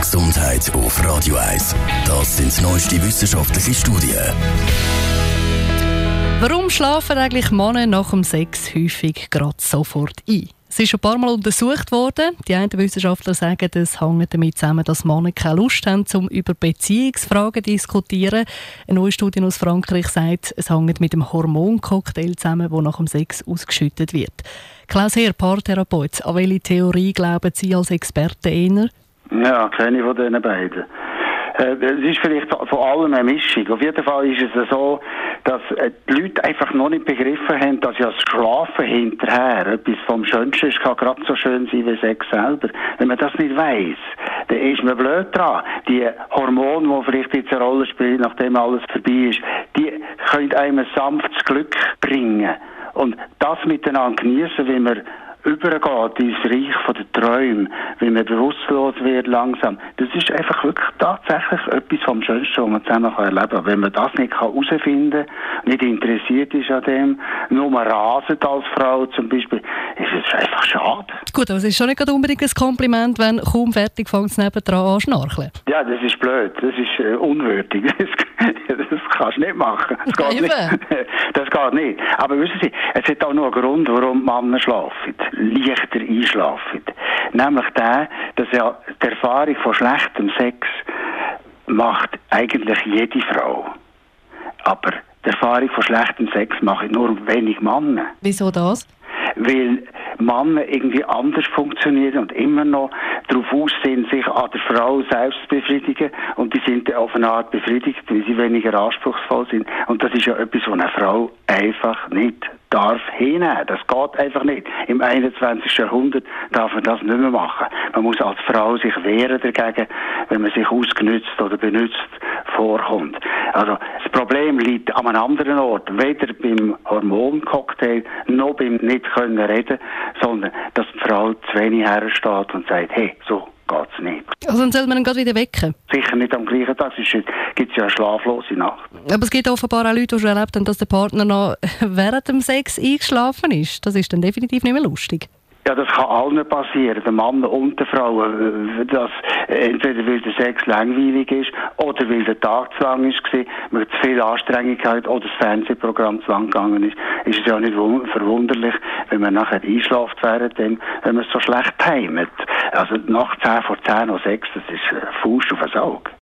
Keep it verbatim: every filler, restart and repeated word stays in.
Gesundheit auf Radio eins. Das sind neueste wissenschaftliche Studien. Warum schlafen eigentlich Männer nach dem Sex häufig gerade sofort ein? Es ist schon ein paar Mal untersucht worden. Die einen Wissenschaftler sagen, es hängt damit zusammen, dass Männer keine Lust haben, um über Beziehungsfragen zu diskutieren. Eine neue Studie aus Frankreich sagt, es hängt mit dem Hormoncocktail zusammen, der nach dem Sex ausgeschüttet wird. Klaus Heer, Paartherapeut, an welche Theorie glauben Sie als Experte eher? Ja, keine von diesen beiden. Es ist vielleicht von allem eine Mischung. Auf jeden Fall ist es so, dass die Leute einfach noch nicht begriffen haben, dass ja das Schlafen hinterher etwas vom Schönsten ist, kann gerade so schön sein wie Sex selber. Wenn man das nicht weiss, dann ist man blöd dran. Die Hormone, die vielleicht jetzt eine Rolle spielen, nachdem alles vorbei ist, die können einem ein sanftes Glück bringen. Und das miteinander genießen, wie man übergeht ins Reich von den Träumen, wie man bewusstlos wird langsam. Das ist einfach wirklich tatsächlich etwas vom Schönsten, was man zusammen erleben kann. Wenn man das nicht herausfinden kann, nicht interessiert ist an dem, nur rasend als Frau zum Beispiel, ist es einfach schade. Gut, aber es ist schon nicht unbedingt ein Kompliment, wenn kaum fertig fängt es nebendran an schnarcheln. Ja, das ist blöd, das ist äh, unwürdig. Das, das kannst du nicht machen. Das geht nicht. Das geht nicht. Aber wissen Sie, es hat auch noch einen Grund, warum Männer schlafen. Leichter einschlafen. Nämlich der, dass ja die Erfahrung von schlechtem Sex macht eigentlich jede Frau. Aber die Erfahrung von schlechtem Sex machen nur wenig Männer. Wieso das? Weil Männer irgendwie anders funktionieren und immer noch darauf aus sind, sich an der Frau selbst zu befriedigen. Und die sind auf eine Art befriedigt, weil sie weniger anspruchsvoll sind. Und das ist ja etwas, was eine Frau einfach nicht darf hinnehmen. Das geht einfach nicht. Im einundzwanzigsten Jahrhundert darf man das nicht mehr machen. Man muss als Frau sich wehren dagegen, wenn man sich ausgenützt oder benutzt vorkommt. Also das Problem liegt an einem anderen Ort. Weder beim Hormoncocktail noch beim nicht können reden, sondern dass die Frau zu wenig hersteht und sagt, hey, so geht's nicht. Also dann soll man ihn gerade wieder wecken? Sicher nicht am gleichen Tag. Es gibt ja eine schlaflose Nacht. Aber es gibt offenbar auch Leute, die schon erlebt haben, dass der Partner noch während dem Sex eingeschlafen ist. Das ist dann definitiv nicht mehr lustig. Ja, das kann allen passieren, den Mann und der Frau, dass entweder weil der Sex langweilig ist oder weil der Tag zu lang ist, man zu viel Anstrengung hat oder das Fernsehprogramm zu lang gegangen ist, ist es ja nicht verwunderlich, wenn man nachher einschläft während dem, wenn man es so schlecht heimt. Also nach zehn vor zehn oder sechs, das ist Faust auf das Auge.